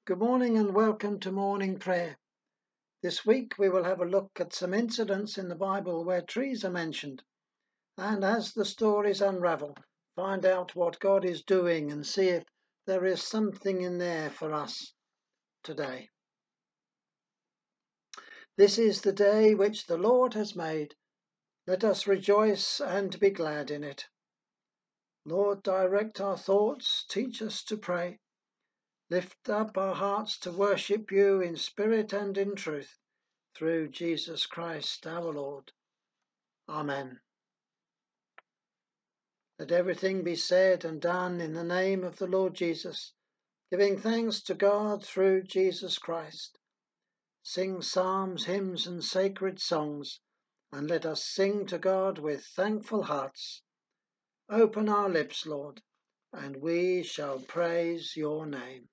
Good morning and welcome to morning prayer. This week we will have a look at some incidents in the Bible where trees are mentioned, and as the stories unravel, find out what God is doing and see if there is something in there for us today. This is the day which the Lord has made. Let us rejoice and be glad in it. Lord, direct our thoughts, teach us to pray. Lift up our hearts to worship you in spirit and in truth. Through Jesus Christ our Lord. Amen. Let everything be said and done in the name of the Lord Jesus, giving thanks to God through Jesus Christ. Sing psalms, hymns, and sacred songs, and let us sing to God with thankful hearts. Open our lips, Lord, and we shall praise your name.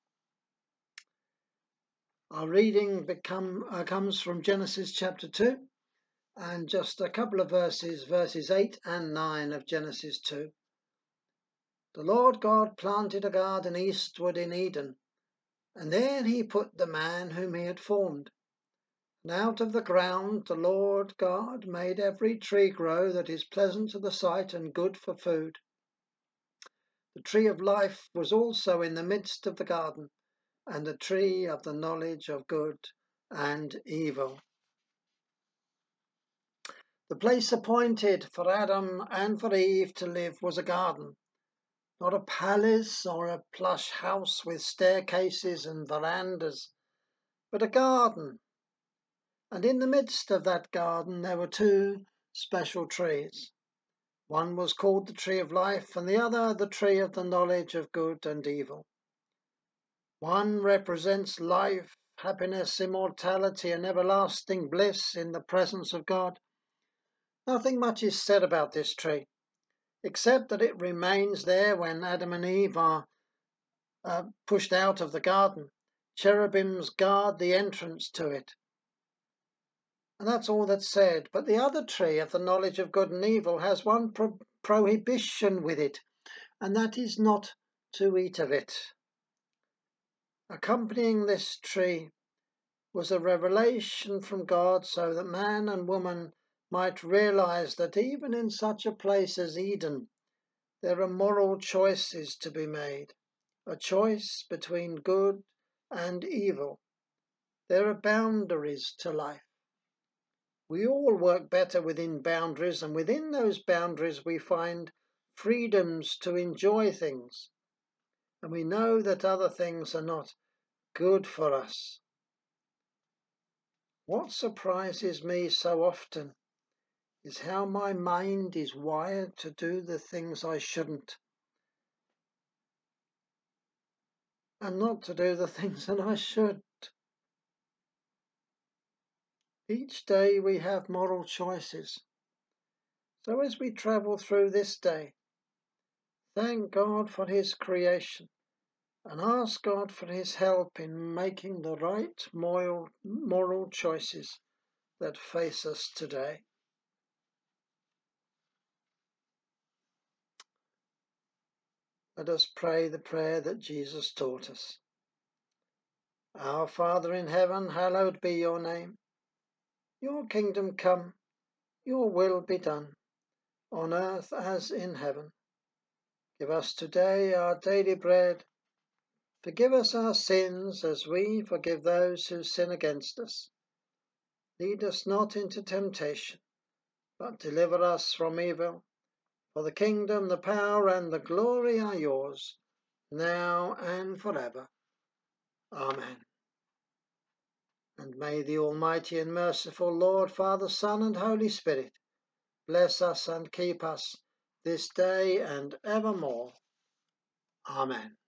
Our reading comes from Genesis chapter 2. And just a couple of verses 8 and 9 of Genesis 2. The Lord God planted a garden eastward in Eden, and there he put the man whom he had formed. And out of the ground the Lord God made every tree grow that is pleasant to the sight and good for food. The tree of life was also in the midst of the garden, and the tree of the knowledge of good and evil. The place appointed for Adam and for Eve to live was a garden, not a palace or a plush house with staircases and verandas, but a garden. And in the midst of that garden there were two special trees. One was called the tree of life, and the other the tree of the knowledge of good and evil. One represents life, happiness, immortality, and everlasting bliss in the presence of God. Nothing much is said about this tree, except that it remains there when Adam and Eve are pushed out of the garden. Cherubims guard the entrance to it. And that's all that's said. But the other tree of the knowledge of good and evil has one prohibition with it, and that is not to eat of it. Accompanying this tree was a revelation from God so that man and woman might realize that even in such a place as Eden, there are moral choices to be made, a choice between good and evil. There are boundaries to life. We all work better within boundaries, and within those boundaries we find freedoms to enjoy things. And we know that other things are not good for us. What surprises me so often is how my mind is wired to do the things I shouldn't, and not to do the things that I should. Each day we have moral choices. So as we travel through this day, thank God for his creation and ask God for his help in making the right moral choices that face us today. Let us pray the prayer that Jesus taught us. Our Father in heaven, hallowed be your name. Your kingdom come, your will be done, on earth as in heaven. Give us today our daily bread. Forgive us our sins as we forgive those who sin against us. Lead us not into temptation, but deliver us from evil. For the kingdom, the power, and the glory are yours, now and forever. Amen. And may the Almighty and merciful Lord, Father, Son, and Holy Spirit bless us and keep us this day and evermore. Amen.